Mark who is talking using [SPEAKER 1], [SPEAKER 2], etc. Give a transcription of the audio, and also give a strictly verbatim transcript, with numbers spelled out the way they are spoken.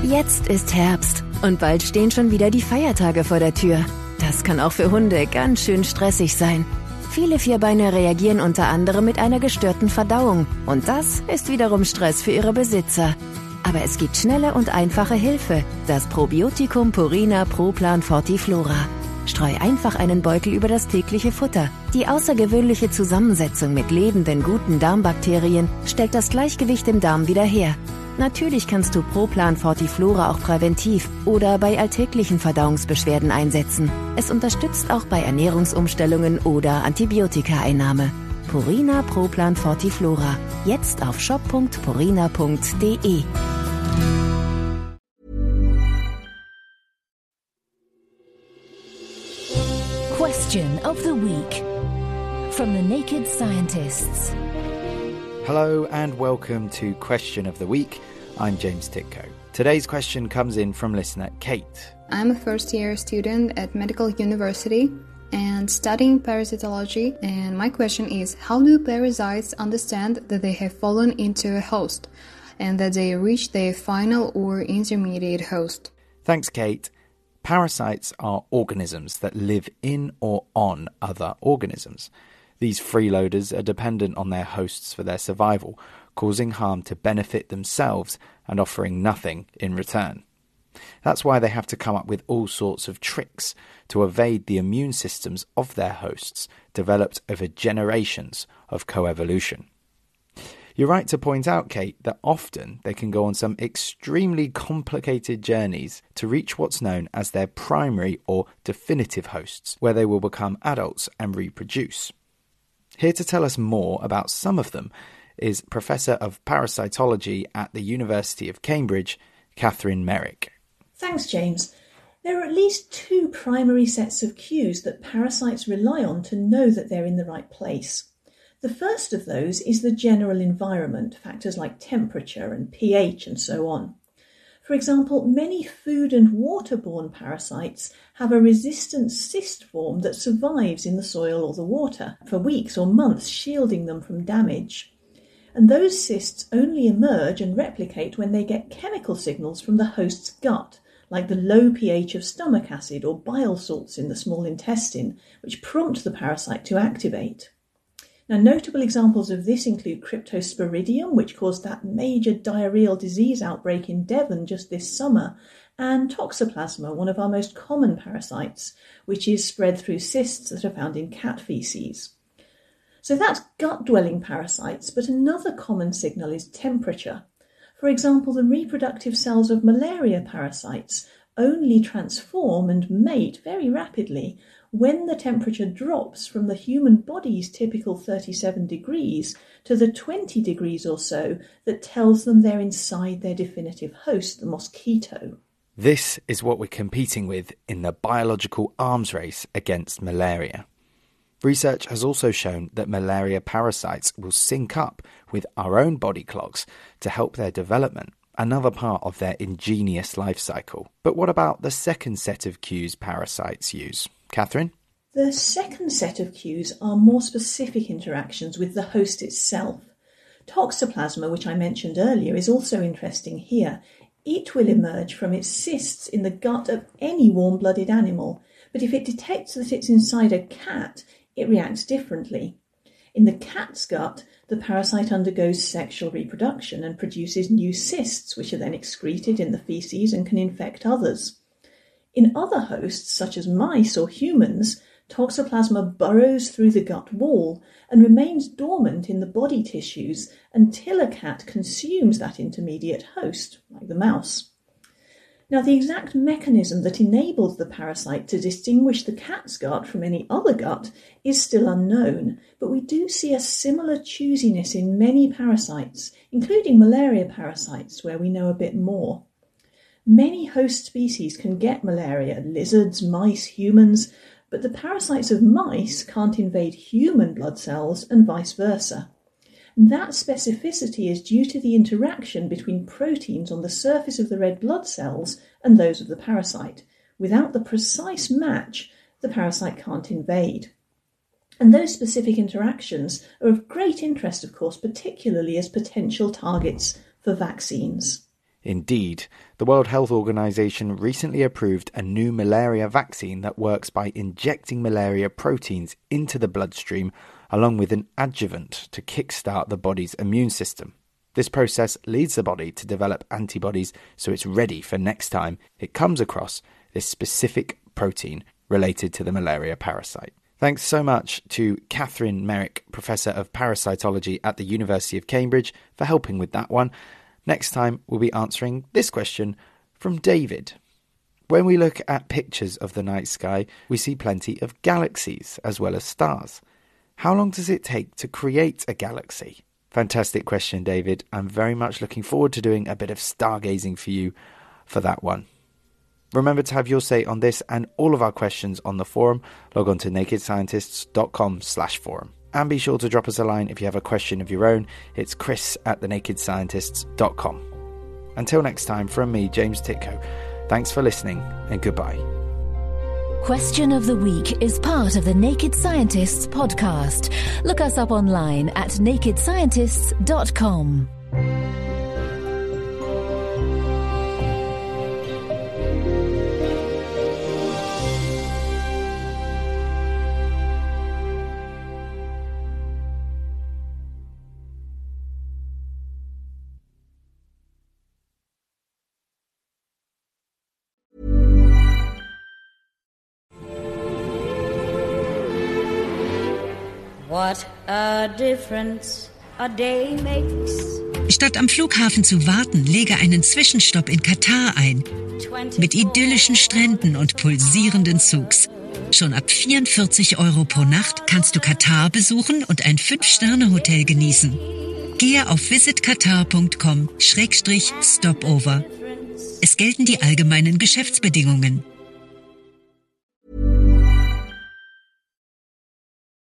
[SPEAKER 1] Jetzt ist Herbst und bald stehen schon wieder die Feiertage vor der Tür. Das kann auch für Hunde ganz schön stressig sein. Viele Vierbeiner reagieren unter anderem mit einer gestörten Verdauung und das ist wiederum Stress für ihre Besitzer. Aber es gibt schnelle und einfache Hilfe, das Probiotikum Purina Pro Plan Fortiflora. Streu einfach einen Beutel über das tägliche Futter. Die außergewöhnliche Zusammensetzung mit lebenden, guten Darmbakterien stellt das Gleichgewicht im Darm wieder her. Natürlich kannst du Pro Plan Fortiflora auch präventiv oder bei alltäglichen Verdauungsbeschwerden einsetzen. Es unterstützt auch bei Ernährungsumstellungen oder Antibiotikaeinnahme. Purina Pro Plan Fortiflora. Jetzt auf shop punkt purina punkt de.
[SPEAKER 2] Question of the Week from the Naked Scientists.
[SPEAKER 3] Hello and welcome to Question of the Week. I'm James Titko. Today's question comes in from listener Kate.
[SPEAKER 4] I'm a first-year student at Medical University and studying parasitology, and my question is, how do parasites understand that they have fallen into a host and that they reach their final or intermediate host?
[SPEAKER 3] Thanks, Kate. Parasites are organisms that live in or on other organisms. These freeloaders are dependent on their hosts for their survival, causing harm to benefit themselves and offering nothing in return. That's why they have to come up with all sorts of tricks to evade the immune systems of their hosts, developed over generations of coevolution. You're right to point out, Kate, that often they can go on some extremely complicated journeys to reach what's known as their primary or definitive hosts, where they will become adults and reproduce. Here to tell us more about some of them is Professor of Parasitology at the University of Cambridge, Catherine Merrick.
[SPEAKER 5] Thanks, James. There are at least two primary sets of cues that parasites rely on to know that they're in the right place. The first of those is the general environment, factors like temperature and pH and so on. For example, many food and waterborne parasites have a resistant cyst form that survives in the soil or the water for weeks or months, shielding them from damage. And those cysts only emerge and replicate when they get chemical signals from the host's gut, like the low pH of stomach acid or bile salts in the small intestine, which prompt the parasite to activate. Now, notable examples of this include Cryptosporidium, which caused that major diarrheal disease outbreak in Devon just this summer, and Toxoplasma, one of our most common parasites, which is spread through cysts that are found in cat feces. So that's gut-dwelling parasites, but another common signal is temperature. For example, the reproductive cells of malaria parasites only transform and mate very rapidly when the temperature drops from the human body's typical thirty-seven degrees to the twenty degrees or so that tells them they're inside their definitive host, the mosquito.
[SPEAKER 3] This is what we're competing with in the biological arms race against malaria. Research has also shown that malaria parasites will sync up with our own body clocks to help their development, another part of their ingenious life cycle. But what about the second set of cues parasites use? Catherine?
[SPEAKER 5] The second set of cues are more specific interactions with the host itself. Toxoplasma, which I mentioned earlier, is also interesting here. It will emerge from its cysts in the gut of any warm-blooded animal, but if it detects that it's inside a cat, it reacts differently. In the cat's gut, the parasite undergoes sexual reproduction and produces new cysts, which are then excreted in the feces and can infect others. In other hosts, such as mice or humans, Toxoplasma burrows through the gut wall and remains dormant in the body tissues until a cat consumes that intermediate host, like the mouse. Now, the exact mechanism that enables the parasite to distinguish the cat's gut from any other gut is still unknown, but we do see a similar choosiness in many parasites, including malaria parasites, where we know a bit more. Many host species can get malaria, lizards, mice, humans, but the parasites of mice can't invade human blood cells and vice versa. That specificity is due to the interaction between proteins on the surface of the red blood cells and those of the parasite. Without the precise match, the parasite can't invade. And those specific interactions are of great interest, of course, particularly as potential targets for vaccines.
[SPEAKER 3] Indeed, the World Health Organization recently approved a new malaria vaccine that works by injecting malaria proteins into the bloodstream along with an adjuvant to kickstart the body's immune system. This process leads the body to develop antibodies so it's ready for next time it comes across this specific protein related to the malaria parasite. Thanks so much to Catherine Merrick, Professor of Parasitology at the University of Cambridge, for helping with that one. Next time, we'll be answering this question from David. When we look at pictures of the night sky, we see plenty of galaxies as well as stars. How long does it take to create a galaxy? Fantastic question, David. I'm very much looking forward to doing a bit of stargazing for you for that one. Remember to have your say on this and all of our questions on the forum. Log on to nakedscientists.com slash forum. And be sure to drop us a line if you have a question of your own. It's chris at the naked scientists dot com. Until next time, from me, James Titko, thanks for listening and goodbye.
[SPEAKER 2] Question of the Week is part of the Naked Scientists podcast. Look us up online at naked scientists dot com.
[SPEAKER 6] What a difference a day makes.
[SPEAKER 7] Statt am Flughafen zu warten, lege einen Zwischenstopp in Katar ein. Mit idyllischen Stränden und pulsierenden Zugs. Schon ab vierundvierzig Euro pro Nacht kannst du Katar besuchen und ein fünf Sterne Hotel genießen. Gehe auf visit katar dot com slash stopover. Es gelten die allgemeinen Geschäftsbedingungen.